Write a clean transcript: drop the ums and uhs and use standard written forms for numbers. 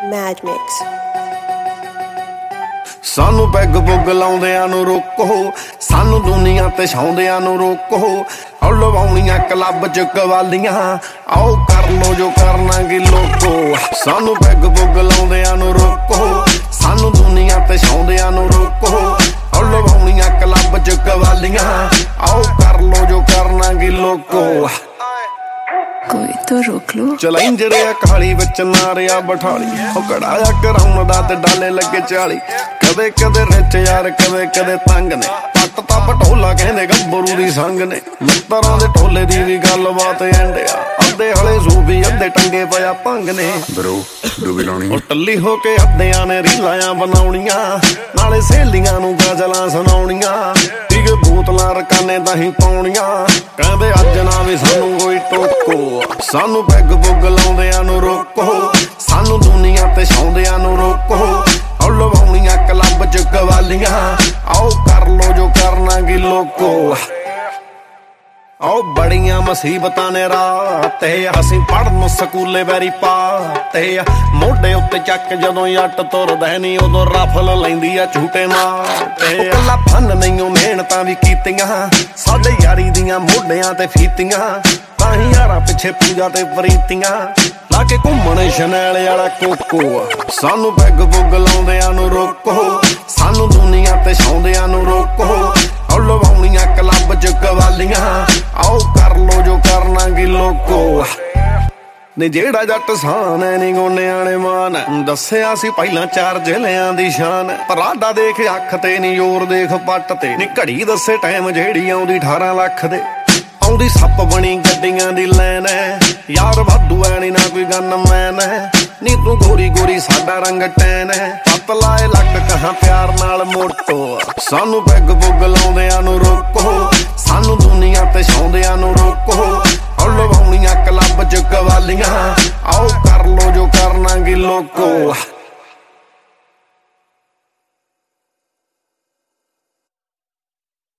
Mad Mix। सानू peg पुग लाउंदियां नू रोको, सानू दुनिया ते छाउंदियां नू रोको। आओ लवाउणियां क्लब च कवालियां, आओ कर लो जो करना गी लोको। सानू पैग पुग लाउंदियां नू रोको, सानू दुनिया ते छाउंदियां नू रोको। आओ लवाउणियां क्लब च कवालियां, आओ कर लो जो करना गी लोको। कोई तो रोक लो। चलाइंजरे काली विच नारिया बठाली, कड़ाया कराउंदा ते डाले लगे 40। कदे कदे रिच यार कदे कदे तंग ने, पट ता पटोला कहंदे गब्बरू दी संग ने। मित्तरां दे टोले दी भी गलबात एंडिया, अद्धे हले सूबी अद्धे टंगे पिया भंग ने। ब्रो डूबी लाउणी ओ टल्ली हो के अद्धियां ने रीलां बनाउणियां, नाले सहेलियां नू गजलां सुणाउणियां। ठीक बोतलां रकाने ताहीं पाउणियां, कहंदे अज ना वी सानू कोई टोको। सानू पैग पुग लाउंदियां नू रोको, सानू दुनिया ते छाउंदियां नू रोको। आओ लवाउणियां क्लब च कवालियां, आओ कर लो जो करना गी लोको। आओ बड़ियां मुसीबतां ने रात असीं पढ़न स्कूले वैरी पाते। मोढे उत्ते चक जदों जट तुरदा नी, उदों रफल लैंदी आ झूटे मारते। कल्ला फन नहीं मेहनतां भी कीतियां, साडे यारी दियां मोढियां ते फीतियां। ताहीं यारां पिछे पूजा ते प्रीतियां, लाके घूमणे शनैल वाला कोको। सानू पैग पुग लाउंदियां नू रोको, सानू दुनिया ते छाउंदियां नू रोको। आओ लवाउणियां क्लब च कवालियां, आओ कर लो जो करना गी लोको। नी जेड़ा जट शान है नी गोनियां ने मान, दस्सिया सी पहिलां 4 जिलियां दी शान। पराडा देख अख ते नी जोर देख पट ते, नी घड़ी दस्से टाइम जेड़ी आउंदी 18 लाख दे। आउंदी सप बनी गड्डियां दी लैन है, यार वाधू है नी ना कोई गन मैन है। नी तू गोरी गोरी साडा रंग टैन है, पत लाए लक कहां प्यार नाल मोटो। सानू पैग पुग लाउंदियां नू रोको, सानू दुनिया ते छाउंदियां नू रोको। आओ लवाउणियां क्लब च कवालियां, आओ कर लो जो करना गी लोको।